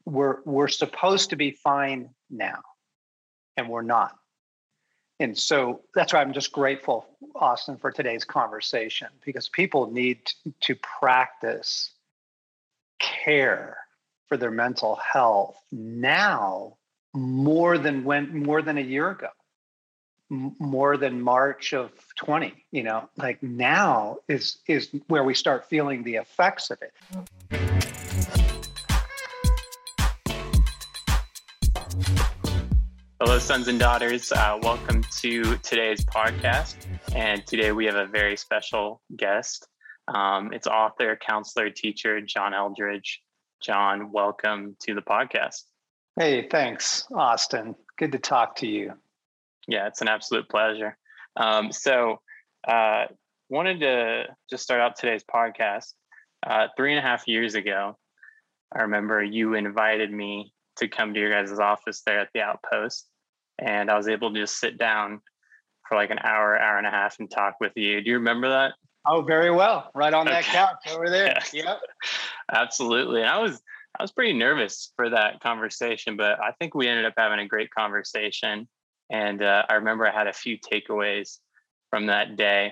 we're supposed to be fine now, and we're not. And so that's why I'm just grateful, Austin, for today's conversation, because people need to practice care for their mental health now more than a year ago, more than March of 20. Like now is where we start feeling the effects of it. Hello, sons and daughters. Welcome to today's podcast. And today we have a very special guest. It's author, counselor, teacher, John Eldredge. John, welcome to the podcast. Hey, thanks, Austin. Good to talk to you. Yeah, it's an absolute pleasure. Wanted to just start out today's podcast. 3.5 years ago, I remember you invited me to come to your guys' office there at the Outpost. And I was able to just sit down for like an hour and a half and talk with you. Do you remember that? Oh, very well. Right on that couch over there. Yeah. Yep. Absolutely. And I was pretty nervous for that conversation, but I think we ended up having a great conversation. And I remember I had a few takeaways from that day.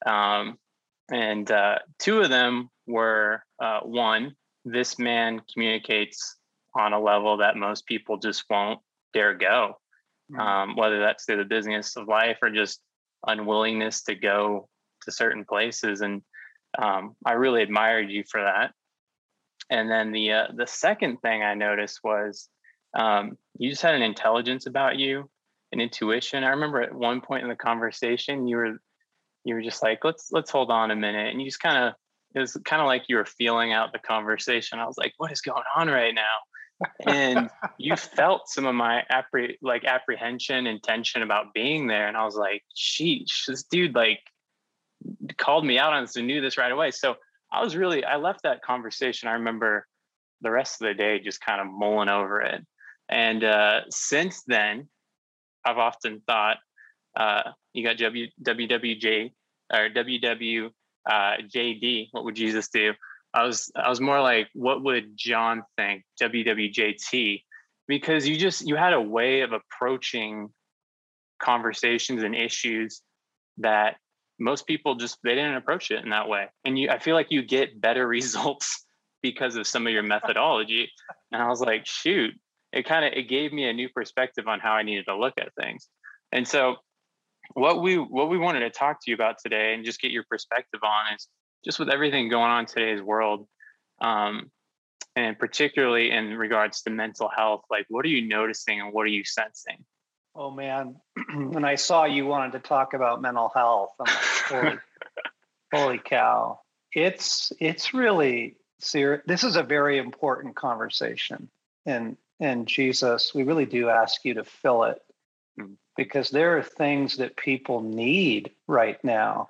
And two of them were, one, this man communicates on a level that most people just won't dare go, whether that's through the business of life or just unwillingness to go to certain places. And I really admired you for that. And then the second thing I noticed was you just had an intelligence about you, an intuition. I remember at one point in the conversation, you were just like, let's hold on a minute. And you just it was kind of like you were feeling out the conversation. I was like, what is going on right now? And you felt some of my apprehension and tension about being there. And I was like, sheesh, this dude like called me out on this and knew this right away. So I left that conversation. I remember the rest of the day just kind of mulling over it. And since then, I've often thought, you got WWJ or WWJD, what would Jesus do? I was more like, what would John think? WWJT, because you had a way of approaching conversations and issues that most people they didn't approach it in that way. And I feel like you get better results because of some of your methodology. And I was like, shoot, it gave me a new perspective on how I needed to look at things. And so what we wanted to talk to you about today and just get your perspective on is just with everything going on in today's world, and particularly in regards to mental health, like what are you noticing and what are you sensing? Oh man, when I saw you wanted to talk about mental health, I'm like, holy cow. It's really serious. This is a very important conversation. And Jesus, we really do ask you to fill it because there are things that people need right now.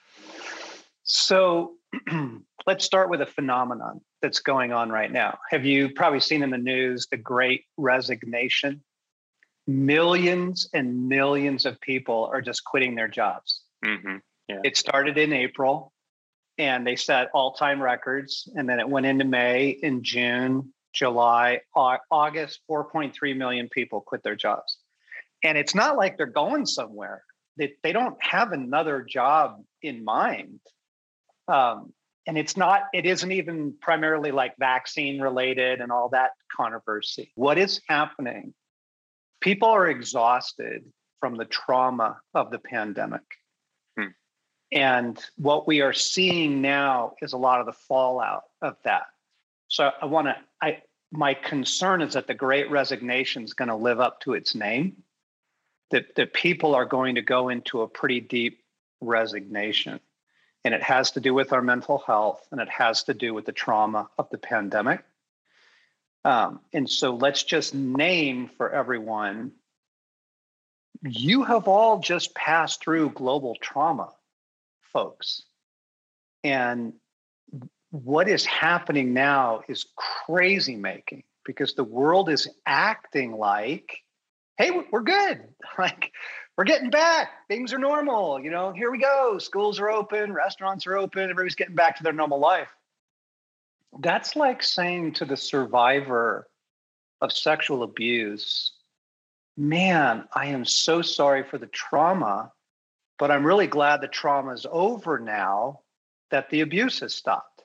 So let's start with a phenomenon that's going on right now. Have you probably seen in the news the Great Resignation? Millions and millions of people are just quitting their jobs. Mm-hmm. Yeah. It started in April and they set all-time records. And then it went into May, in June, July, August, 4.3 million people quit their jobs. And it's not like they're going somewhere. They don't have another job in mind. And it isn't even primarily like vaccine related and all that controversy. What is happening? People are exhausted from the trauma of the pandemic. And what we are seeing now is a lot of the fallout of that. So my concern is that the Great Resignation is going to live up to its name, that people are going to go into a pretty deep resignation. And it has to do with our mental health, and it has to do with the trauma of the pandemic. And so let's just name for everyone, you have all just passed through global trauma, folks. And what is happening now is crazy making because the world is acting like, hey, we're good. Like, we're getting back. Things are normal. Here we go. Schools are open. Restaurants are open. Everybody's getting back to their normal life. That's like saying to the survivor of sexual abuse, man, I am so sorry for the trauma, but I'm really glad the trauma is over now, that the abuse has stopped.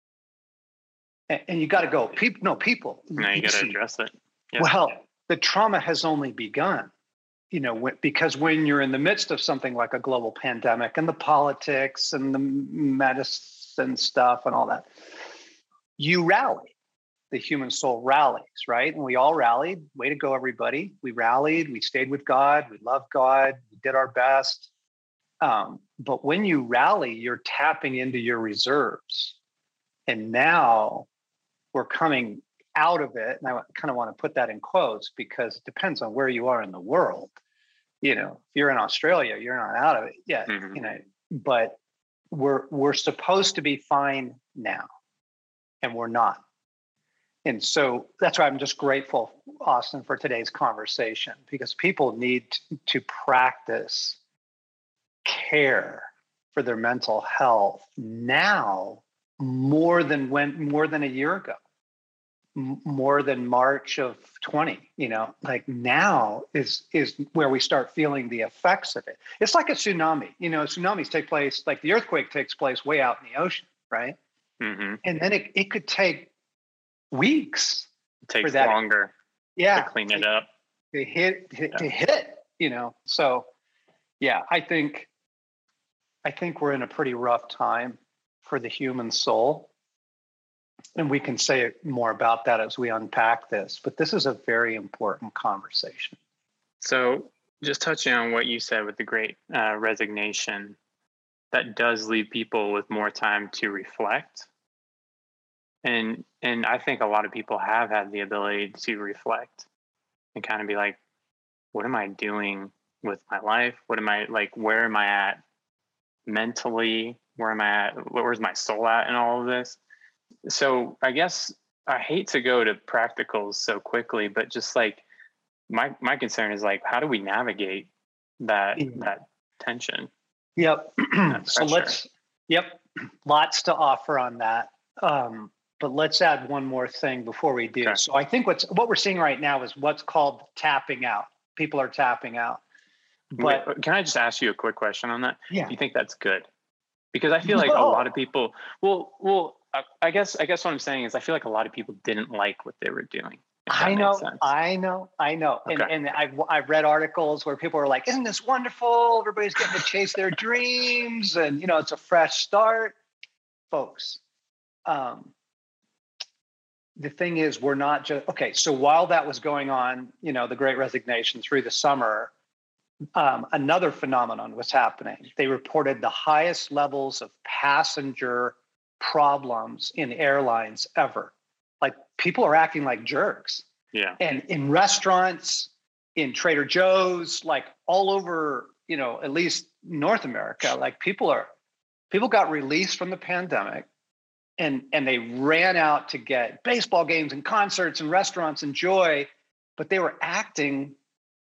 And you got to go, people. Now you got to address it. Yeah. Well, the trauma has only begun, because when you're in the midst of something like a global pandemic and the politics and the medicine stuff and all that, you rally. The human soul rallies, right? And we all rallied. Way to go, everybody. We rallied. We stayed with God. We loved God. We did our best. But when you rally, you're tapping into your reserves. And now we're coming out of it. And I kind of want to put that in quotes because it depends on where you are in the world. If you're in Australia, you're not out of it yet. But we're supposed to be fine now, and we're not. And so that's why I'm just grateful, Austin, for today's conversation, because people need to practice care for their mental health now more than a year ago, more than March of 20. Like now is where we start feeling the effects of it. It's like a tsunami. Tsunamis take place, like the earthquake takes place way out in the ocean, right? Mm-hmm. And then it could take weeks. It takes longer to clean it up. To hit, So I think we're in a pretty rough time for the human soul. And we can say more about that as we unpack this, but this is a very important conversation. So just touching on what you said with the great resignation, that does leave people with more time to reflect. And I think a lot of people have had the ability to reflect and kind of be like, what am I doing with my life? Where am I at mentally? Where am I at? Where's my soul at in all of this? So I guess I hate to go to practicals so quickly, but just like my concern is like, how do we navigate that tension? Yep. So lots to offer on that. But let's add one more thing before we do. Okay. So I think what we're seeing right now is what's called tapping out. People are tapping out. But can I just ask you a quick question on that? Yeah. Do you think that's good? Because I feel like a lot of people. Well, I guess what I'm saying is I feel like a lot of people didn't like what they were doing. I know. Okay. And I've read articles where people are like, "Isn't this wonderful? Everybody's getting to chase their dreams, and it's a fresh start." Folks, the thing is, we're not just okay. So while that was going on, the Great Resignation through the summer, another phenomenon was happening. They reported the highest levels of passenger problems in airlines ever. Like people are acting like jerks. Yeah. And in restaurants, in Trader Joe's, like all over, at least North America, like people got released from the pandemic and they ran out to get baseball games and concerts and restaurants and joy, but they were acting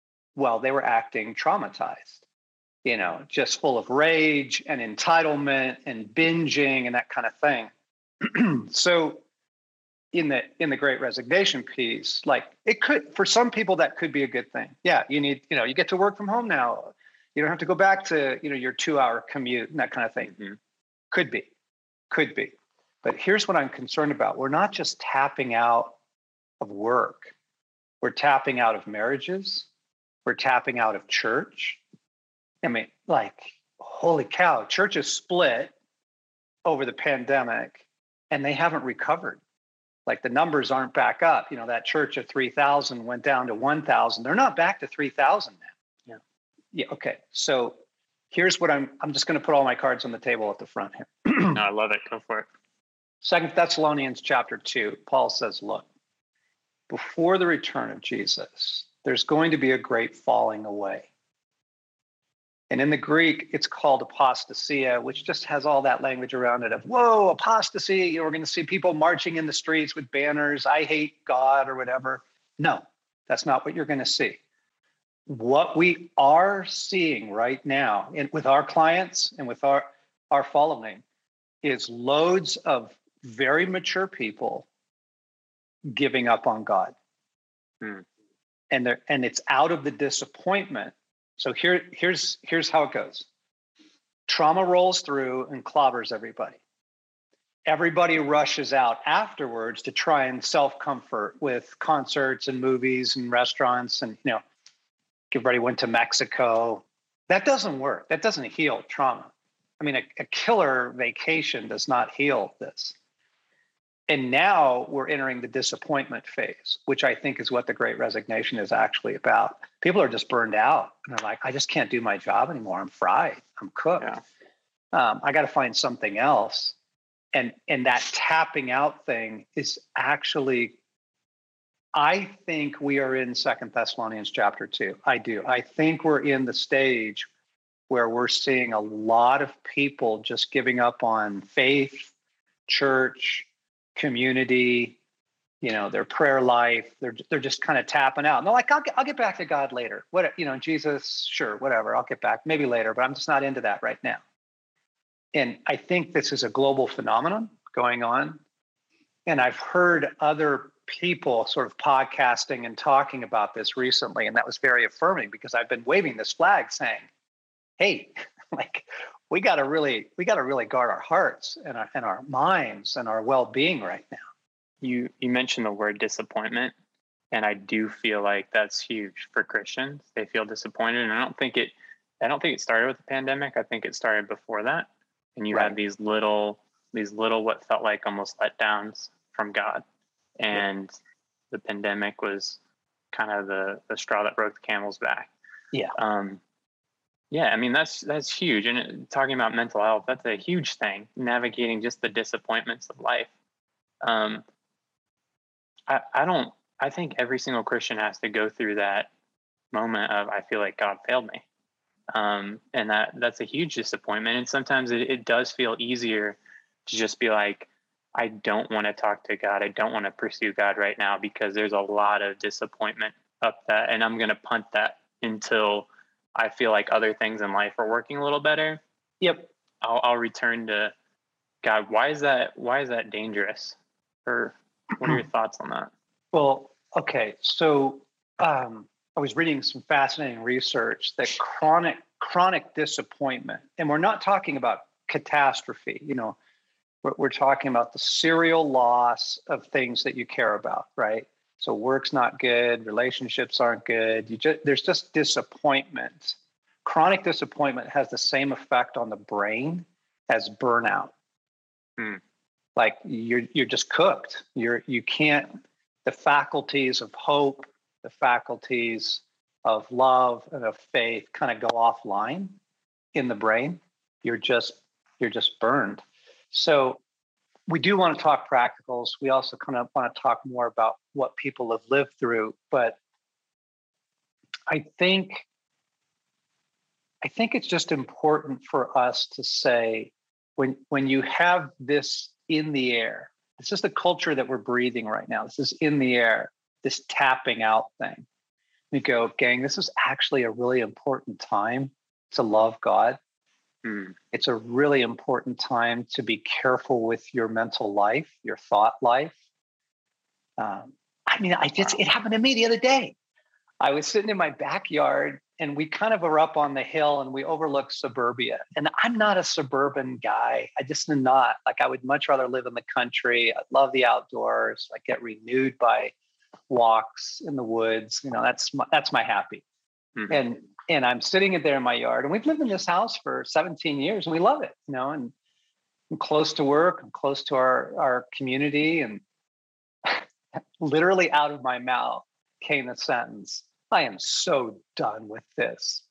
traumatized, just full of rage and entitlement and binging and that kind of thing. So in the Great Resignation piece, like it could, for some people, that could be a good thing. Yeah, you you get to work from home now. You don't have to go back to, your 2-hour commute and that kind of thing. Mm-hmm. Could be. But here's what I'm concerned about. We're not just tapping out of work. We're tapping out of marriages. We're tapping out of church. I mean, like, holy cow, churches split over the pandemic and they haven't recovered. Like the numbers aren't back up. That church of 3,000 went down to 1,000. They're not back to 3,000 now. Yeah. Okay. So here's what I'm just going to put all my cards on the table at the front here. No, I love it. Go for it. 2 Thessalonians chapter 2, Paul says, look, before the return of Jesus, there's going to be a great falling away. And in the Greek, it's called apostasia, which just has all that language around it of, whoa, apostasy. We're going to see people marching in the streets with banners, I hate God or whatever. No, that's not what you're going to see. What we are seeing right now with our clients and with our following is loads of very mature people giving up on God. Hmm. And it's out of the disappointment. So here's how it goes. Trauma rolls through and clobbers everybody. Everybody rushes out afterwards to try and self-comfort with concerts and movies and restaurants, and everybody went to Mexico. That doesn't work. That doesn't heal trauma. I mean, a killer vacation does not heal this. And now we're entering the disappointment phase, which I think is what the Great Resignation is actually about. People are just burned out. And they're like, I just can't do my job anymore. I'm fried. I'm cooked. Yeah. I got to find something else. And that tapping out thing is actually, I think we are in 2 Thessalonians chapter 2. I do. I think we're in the stage where we're seeing a lot of people just giving up on faith, church, community, their prayer life. They're just kind of tapping out. And they're like, I'll get back to God later. What, Jesus, sure, whatever. I'll get back maybe later, but I'm just not into that right now. And I think this is a global phenomenon going on. And I've heard other people sort of podcasting and talking about this recently. And that was very affirming, because I've been waving this flag saying, hey, like, we got to really guard our hearts and our minds and our well-being right now. You mentioned the word disappointment, and I do feel like that's huge for Christians. They feel disappointed, and I don't think it started with the pandemic. I think it started before that. And you had these little what felt like almost letdowns from God. And the pandemic was kind of the straw that broke the camel's back. Yeah. Yeah, I mean, that's huge. And talking about mental health, that's a huge thing, navigating just the disappointments of life. I think every single Christian has to go through that moment of, I feel like God failed me. And that's a huge disappointment. And sometimes it does feel easier to just be like, I don't want to talk to God. I don't want to pursue God right now, because there's a lot of disappointment up that, and I'm going to punt that until I feel like other things in life are working a little better. Yep. I'll return to God. Why is that dangerous? Or what are your thoughts on that? Well, okay. So I was reading some fascinating research that chronic disappointment, and we're not talking about catastrophe, we're talking about the serial loss of things that you care about, right? So work's not good, relationships aren't good. There's just disappointment. Chronic disappointment has the same effect on the brain as burnout. Like you're just cooked. You can't. The faculties of hope, the faculties of love and of faith kind of go offline in the brain. You're just burned. So we do want to talk practicals. We also kind of want to talk more about what people have lived through. But I think it's just important for us to say, when you have this in the air, this is the culture that we're breathing right now. This is in the air, this tapping out thing. We go, gang, this is actually a really important time to love God. It's a really important time to be careful with your mental life, your thought life. It happened to me the other day. I was sitting in my backyard, and we kind of are up on the hill, and we overlook suburbia. And I'm not a suburban guy. I just am not. Like, I would much rather live in the country. I love the outdoors. I get renewed by walks in the woods. That's my happy. Mm-hmm. And I'm sitting there in my yard, and we've lived in this house for 17 years, and we love it, and I'm close to work, I'm close to our community. And literally out of my mouth came the sentence, I am so done with this.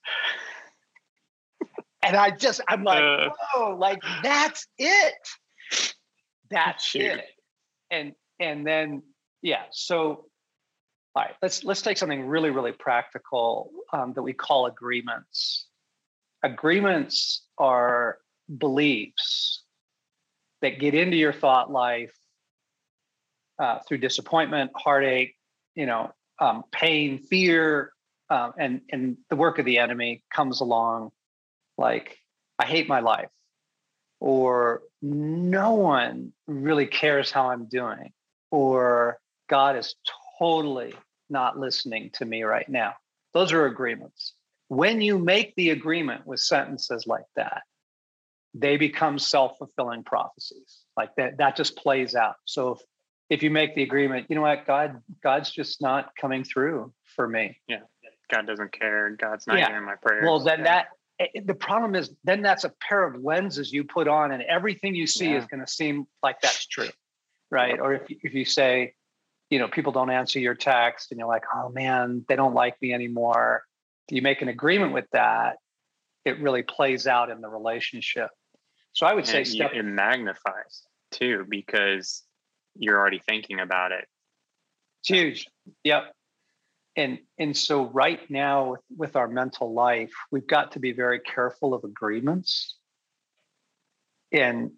And I'm like, whoa, like, that's it. That's it. And then, yeah. So, all right, let's take something really, really practical that we call agreements. Agreements are beliefs that get into your thought life through disappointment, heartache, pain, fear, and the work of the enemy comes along, like, I hate my life, or no one really cares how I'm doing, or God is totally not listening to me right now. Those are agreements. When you make the agreement with sentences like that, they become self-fulfilling prophecies. Like that just plays out. So if you make the agreement, you know what, God's just not coming through for me. Yeah. God doesn't care. God's not hearing my prayers. Well, then the problem is then that's a pair of lenses you put on, and everything you see is going to seem like that's true, right? Or if you say, people don't answer your text, and you're like, oh man, they don't like me anymore. You make an agreement with that, it really plays out in the relationship. So I would say it magnifies too, because you're already thinking about it. It's huge. Yep. And so right now with our mental life, we've got to be very careful of agreements and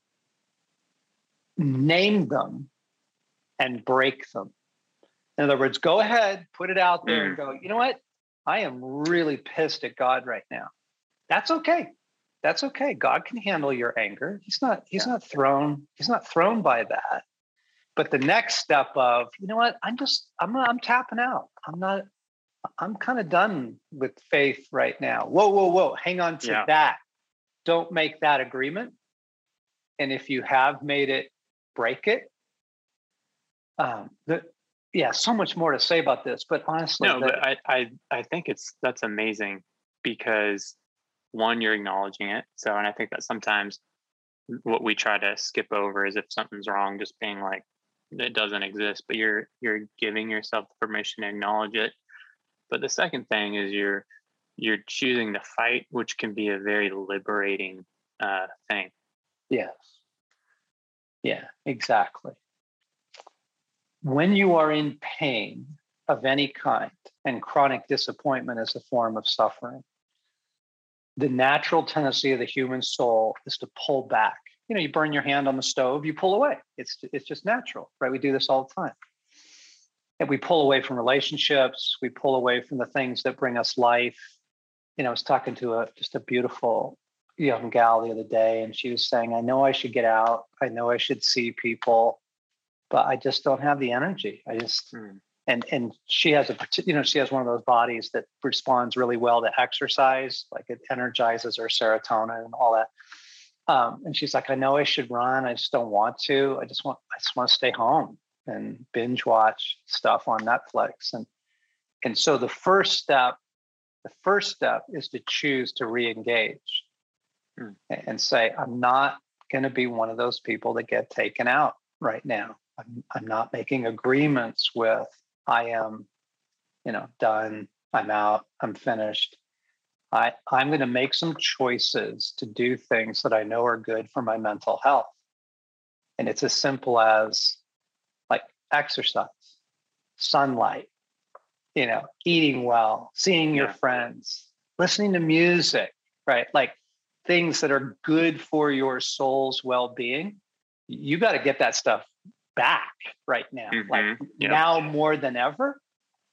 name them and break them. In other words, go ahead, put it out there and go, you know what? I am really pissed at God right now. That's okay. That's okay. God can handle your anger. He's not thrown by that. But the next step of, you know what? I'm tapping out. I'm kind of done with faith right now. Whoa. Hang on to that. Don't make that agreement. And if you have made it, break it. So much more to say about this, but honestly. But I think that's amazing because one, you're acknowledging it. So, and I think that sometimes what we try to skip over is if something's wrong, just being like, it doesn't exist, but you're giving yourself the permission to acknowledge it. But the second thing is you're choosing to fight, which can be a very liberating thing. Yes. Yeah, exactly. When you are in pain of any kind, and chronic disappointment is a form of suffering, the natural tendency of the human soul is to pull back. You burn your hand on the stove, you pull away. It's just natural, right? We do this all the time. And we pull away from relationships. We pull away from the things that bring us life. I was talking to just a beautiful young gal the other day, and she was saying, I know I should get out. I know I should see people, but I just don't have the energy. And she has she has one of those bodies that responds really well to exercise, like it energizes her serotonin and all that. And she's like, I know I should run. I just don't want to. I just want to stay home and binge watch stuff on Netflix. And so the first step is to choose to re-engage and say, I'm not going to be one of those people that get taken out right now. I'm not making agreements with, I am, done. I'm out. I'm finished. I'm going to make some choices to do things that I know are good for my mental health. And it's as simple as like exercise, sunlight, eating well, seeing your friends, listening to music, right? Like things that are good for your soul's well-being. You got to get that stuff back right now, now more than ever.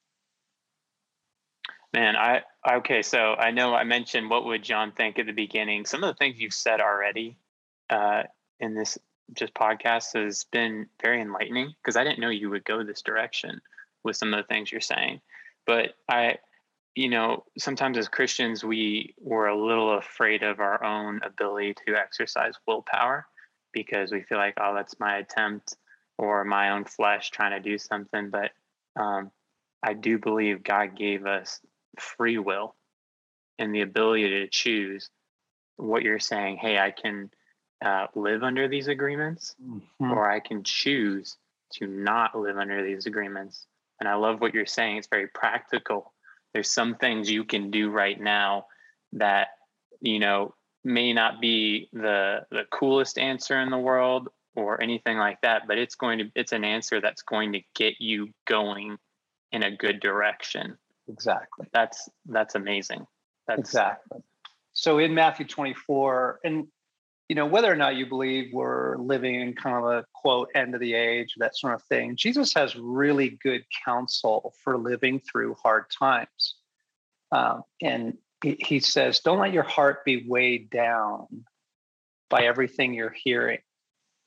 Man, so I know I mentioned what would John think at the beginning. Some of the things you've said already in this just podcast has been very enlightening because I didn't know you would go this direction with some of the things you're saying. But sometimes as Christians, we were a little afraid of our own ability to exercise willpower because we feel like, oh, that's my attempt or my own flesh trying to do something. But I do believe God gave us free will and the ability to choose what you're saying. Hey, I can live under these agreements, or I can choose to not live under these agreements. And I love what you're saying. It's very practical. There's some things you can do right now that, may not be the coolest answer in the world or anything like that, but it's an answer that's going to get you going in a good direction. Exactly. That's amazing. Exactly. So in Matthew 24, and whether or not you believe we're living in kind of a quote end of the age, that sort of thing, Jesus has really good counsel for living through hard times. And he says, don't let your heart be weighed down by everything you're hearing.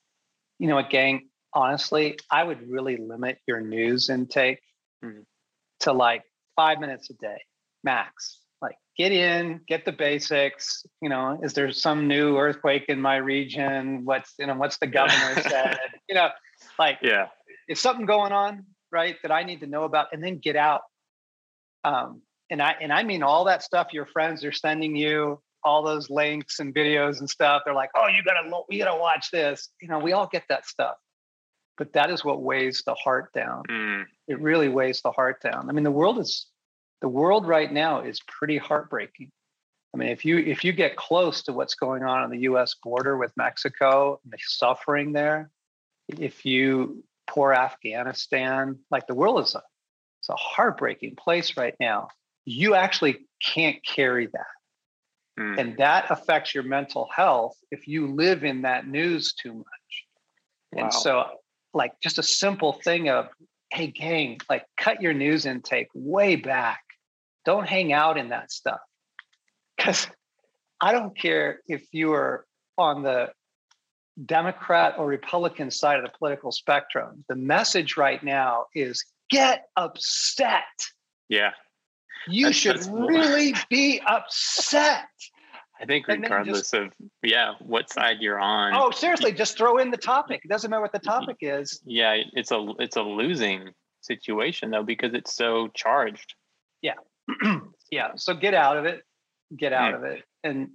Gang, honestly, I would really limit your news intake. to like 5 minutes a day max. Like get in, get the basics. Is there some new earthquake in my region? What's the governor said? Like Yeah. Is something going on, right, that I need to know about, and then get out. And I mean all that stuff your friends are sending you, all those links and videos and stuff. They're like, oh, you gotta watch this. We all get that stuff, but that is what weighs the heart down. It really weighs the heart down. I mean, the world right now is pretty heartbreaking. I mean, if you get close to what's going on the U.S. border with Mexico and the suffering there, if you pour Afghanistan, like the world it's a heartbreaking place right now. You actually can't carry that. And that affects your mental health if you live in that news too much. Wow. And so like just a simple thing of, hey gang, like cut your news intake way back. Don't hang out in that stuff. Because I don't care if you are on the Democrat or Republican side of the political spectrum. The message right now is get upset. Yeah. That's really be upset. I think regardless of what side you're on. Oh, seriously, just throw in the topic. It doesn't matter what the topic is. Yeah, it's a losing situation though, because it's so charged. Yeah. Yeah. So get out of it. Get out of it. And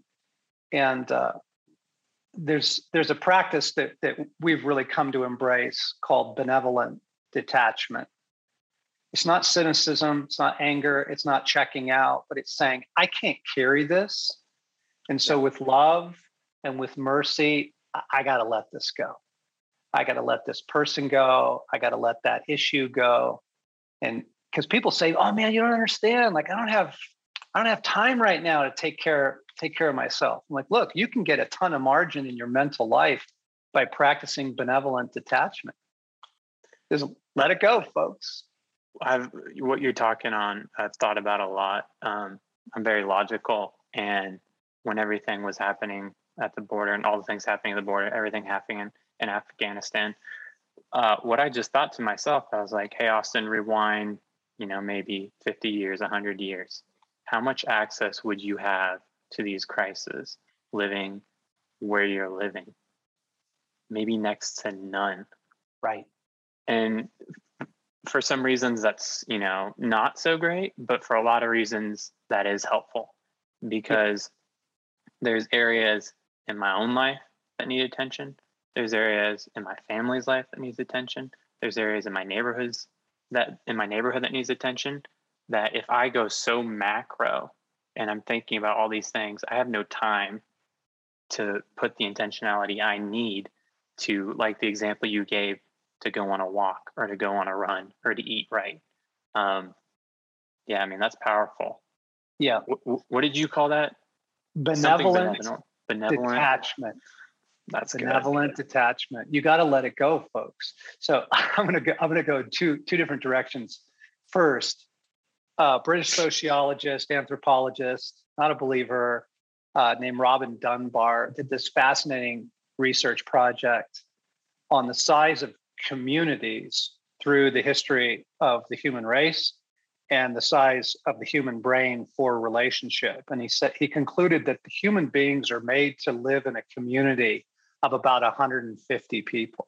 there's a practice that we've really come to embrace called benevolent detachment. It's not cynicism, it's not anger, it's not checking out, but it's saying, I can't carry this. And so with love and with mercy, I got to let this go. I got to let this person go. I got to let that issue go. And because people say, oh man, you don't understand. Like, I don't have time right now to take care of myself. I'm like, look, you can get a ton of margin in your mental life by practicing benevolent detachment. Just let it go, folks. What you're talking on, I've thought about a lot. I'm very logical, and when everything was happening at the border and all the things happening at the border, everything happening in Afghanistan, what I just thought to myself, I was like, hey, Austin, rewind, maybe 50 years, 100 years. How much access would you have to these crises living where you're living? Maybe next to none. Right. And for some reasons that's, not so great, but for a lot of reasons that is helpful, because there's areas in my own life that need attention. There's areas in my family's life that needs attention. There's areas in my neighborhood that needs attention, that if I go so macro and I'm thinking about all these things, I have no time to put the intentionality I need to, like the example you gave, to go on a walk or to go on a run or to eat right. That's powerful. Yeah. What did you call that? Benevolent detachment. That's benevolent detachment. You got to let it go, folks. So I'm gonna go two different directions. First, British sociologist, anthropologist, not a believer, named Robin Dunbar did this fascinating research project on the size of communities through the history of the human race and the size of the human brain for relationship. And he concluded that the human beings are made to live in a community of about 150 people.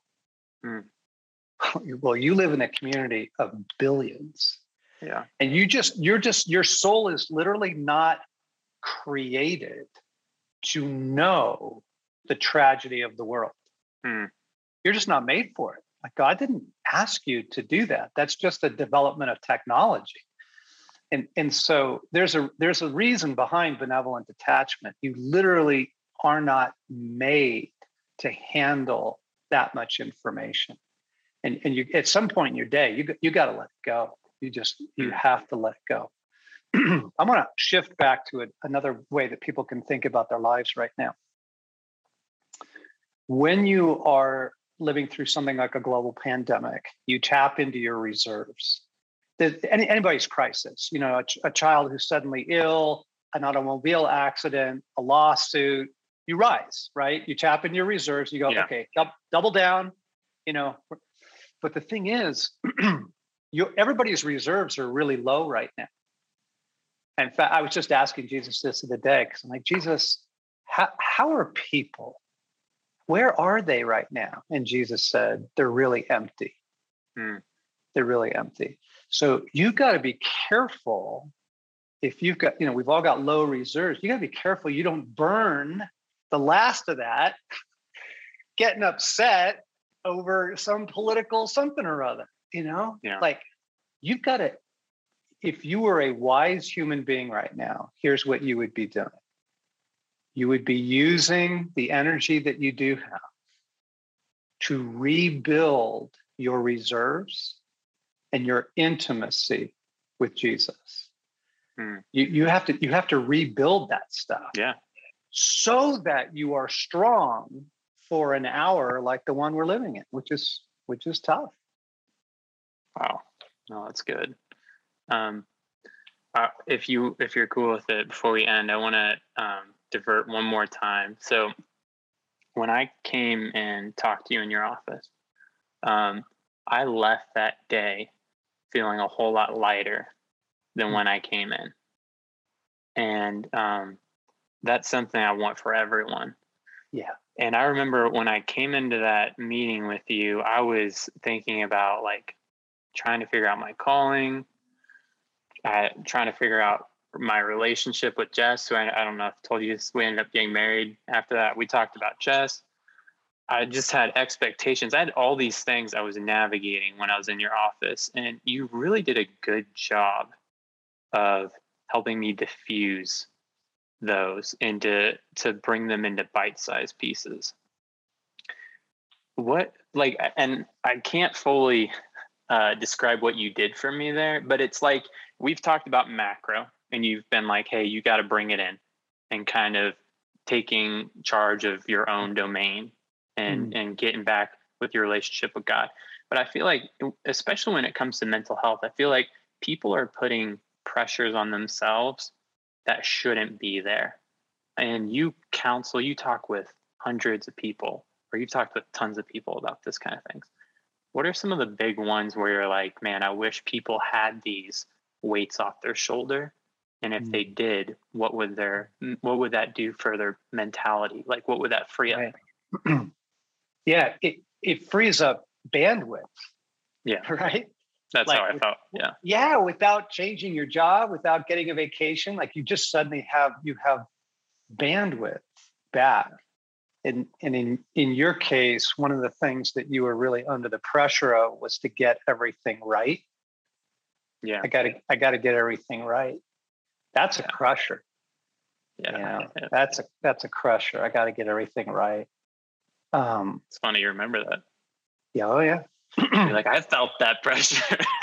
Well, you live in a community of billions. Yeah. And your soul is literally not created to know the tragedy of the world. You're just not made for it. Like, God didn't ask you to do that. That's just a development of technology. And so there's a reason behind benevolent detachment. You literally are not made to handle that much information. And you, at some point in your day, you got to let it go. You have to let it go. I'm going to shift back to another way that people can think about their lives right now. When you are living through something like a global pandemic, you tap into your reserves. Anybody's crisis, a child who's suddenly ill, an automobile accident, a lawsuit, you rise, right? You tap into your reserves. You go, okay, double down, But the thing is, everybody's reserves are really low right now. In fact, I was just asking Jesus this the other day because I'm like, Jesus, how are people? Where are they right now? And Jesus said, they're really empty. They're really empty. So you got to be careful. If you've got, we've all got low reserves. You got to be careful you don't burn the last of that, getting upset over some political something or other. Like you've got to. If you were a wise human being right now, here's what you would be doing. You would be using the energy that you do have to rebuild your reserves and your intimacy with Jesus. You have to rebuild that stuff. Yeah. So that you are strong for an hour like the one we're living in, which is tough. Wow. No, that's good. If you're cool with it, before we end, I want to divert one more time. So when I came and talked to you in your office, I left that day feeling a whole lot lighter than when I came in. And that's something I want for everyone. Yeah. And I remember when I came into that meeting with you, I was thinking about like trying to figure out my calling, trying to figure out my relationship with Jess, who I don't know if I told you this, we ended up getting married after that. We talked about Jess. I just had expectations. I had all these things I was navigating when I was in your office, and you really did a good job of helping me diffuse those and to bring them into bite-sized pieces. And I can't fully describe what you did for me there, but it's like we've talked about macro, and you've been like, hey, you got to bring it in and kind of taking charge of your own domain and getting back with your relationship with God. But I feel like, especially when it comes to mental health, I feel like people are putting pressures on themselves that shouldn't be there. And you talk with hundreds of people, or you've talked with tons of people about this kind of things. What are some of the big ones where you're like, man, I wish people had these weights off their shoulder? And if they did, what would that do for their mentality? Like, what would that free up? Right. Yeah, it frees up bandwidth. Yeah. Right. That's how I felt. Yeah. Yeah. Without changing your job, without getting a vacation, like you just suddenly have bandwidth back. And in your case, one of the things that you were really under the pressure of was to get everything right. Yeah. I gotta get everything right. That's a crusher. Yeah. That's a crusher. I gotta get everything right. It's funny you remember that. Yeah. Oh yeah. You're like, I felt that pressure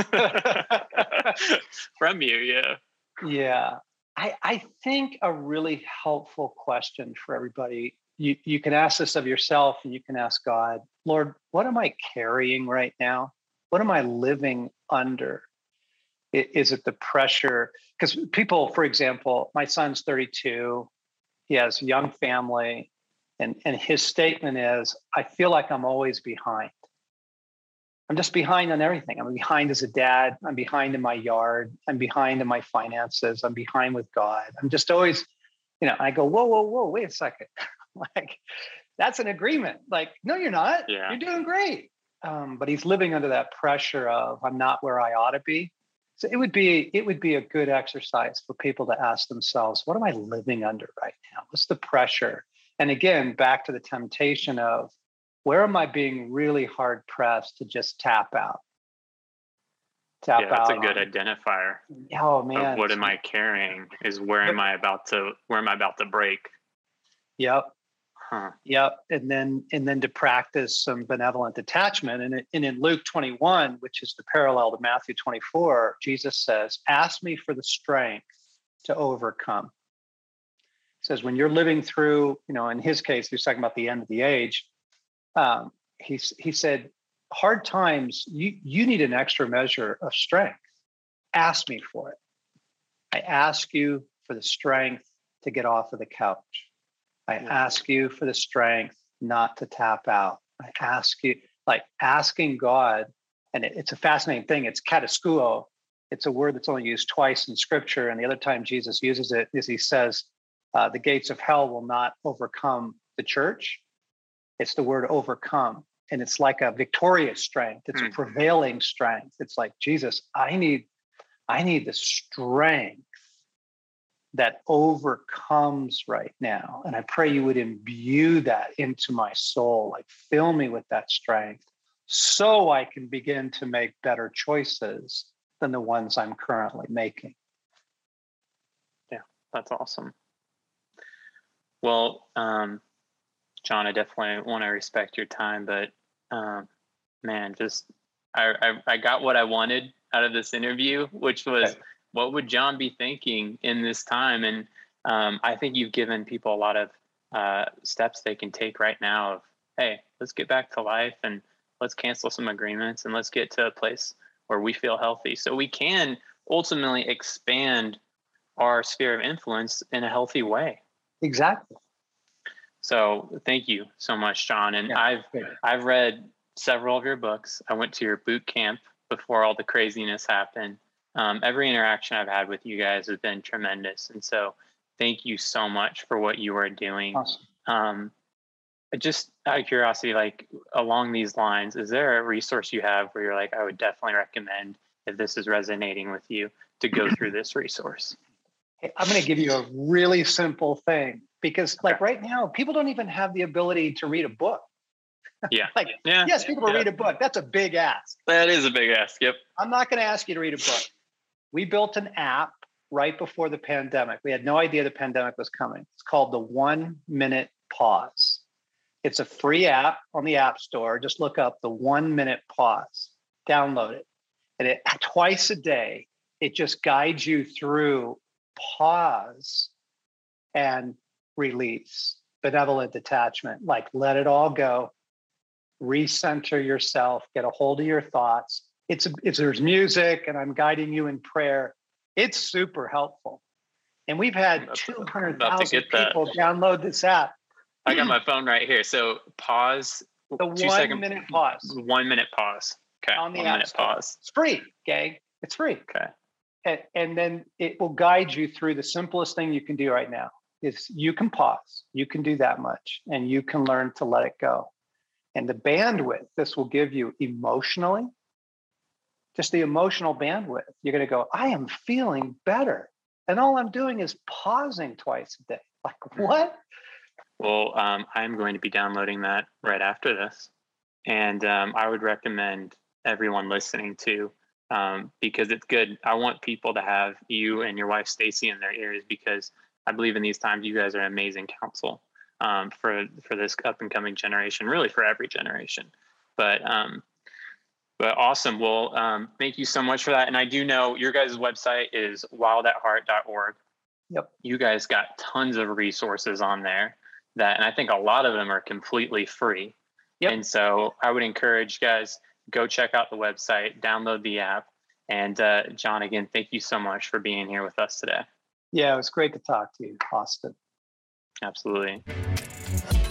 from you. Yeah. Yeah. I think a really helpful question for everybody, you can ask this of yourself and you can ask God, Lord, what am I carrying right now? What am I living under? Is it the pressure? Because people, for example, my son's 32, he has a young family, and his statement is, I feel like I'm always behind. I'm just behind on everything. I'm behind as a dad. I'm behind in my yard. I'm behind in my finances. I'm behind with God. I'm just always, I go, whoa, wait a second. Like, that's an agreement. Like, no, you're not. Yeah. You're doing great. But he's living under that pressure of, I'm not where I ought to be. So it would be a good exercise for people to ask themselves, what am I living under right now? What's the pressure? And again, back to the temptation of, where am I being really hard pressed to just tap out? That's a good identifier. Oh man. Of what am I carrying is where am I about to break? Yep. Huh. Yep. And then to practice some benevolent detachment. And in Luke 21, which is the parallel to Matthew 24, Jesus says, ask me for the strength to overcome. He says, when you're living through, in his case, he was talking about the end of the age. He said, hard times, you need an extra measure of strength. Ask me for it. I ask you for the strength to get off of the couch. I ask you for the strength not to tap out. I ask you, like asking God And it's a fascinating thing. It's kataskuo. It's a word that's only used twice in scripture. And the other time Jesus uses it is he says, the gates of hell will not overcome the church. It's the word overcome. And it's like a victorious strength. It's a prevailing strength. It's like, Jesus, I need the strength that overcomes right now. And I pray you would imbue that into my soul, like fill me with that strength so I can begin to make better choices than the ones I'm currently making. Yeah, that's awesome. Well, John, I definitely want to respect your time, but man, just I got what I wanted out of this interview, which was what would John be thinking in this time? And I think you've given people a lot of steps they can take right now of, hey, let's get back to life and let's cancel some agreements and let's get to a place where we feel healthy so we can ultimately expand our sphere of influence in a healthy way. Exactly. So thank you so much, John. And I've read several of your books. I went to your boot camp before all the craziness happened. Every interaction I've had with you guys has been tremendous. And so thank you so much for what you are doing. Awesome. Just out of curiosity, like along these lines, is there a resource you have where you're like, I would definitely recommend if this is resonating with you to go through this resource? Hey, I'm going to give you a really simple thing because like right now, people don't even have the ability to read a book. Yeah. Yes, people read a book. That's a big ask. That is a big ask. Yep. I'm not going to ask you to read a book. We built an app right before the pandemic. We had no idea the pandemic was coming. It's called the 1 Minute Pause. It's a free app on the App Store. Just look up the 1 Minute Pause, download it. And twice a day, it just guides you through pause and release, benevolent detachment, like let it all go, recenter yourself, get a hold of your thoughts. There's music and I'm guiding you in prayer. It's super helpful. And we've had 200,000 people download this app. I got my phone right here. So pause. The 1 minute pause. 1 minute pause. Okay. On the 1 App minute Store. pause. It's free, gang. It's free. Okay. And then it will guide you through the simplest thing you can do right now is you can pause. You can do that much and you can learn to let it go. And the bandwidth this will give you emotionally, just the emotional bandwidth, you're going to go, I am feeling better. And all I'm doing is pausing twice a day. Like what? Well, I'm going to be downloading that right after this. And I would recommend everyone listening to, because it's good. I want people to have you and your wife, Stacy, in their ears, because I believe in these times, you guys are amazing counsel for this up and coming generation, really for every generation. But awesome. Well, thank you so much for that. And I do know your guys' website is wildatheart.org. Yep. You guys got tons of resources on there and I think a lot of them are completely free. Yep. And so I would encourage you guys, go check out the website, download the app. And John, again, thank you so much for being here with us today. Yeah, it was great to talk to you, Austin. Absolutely.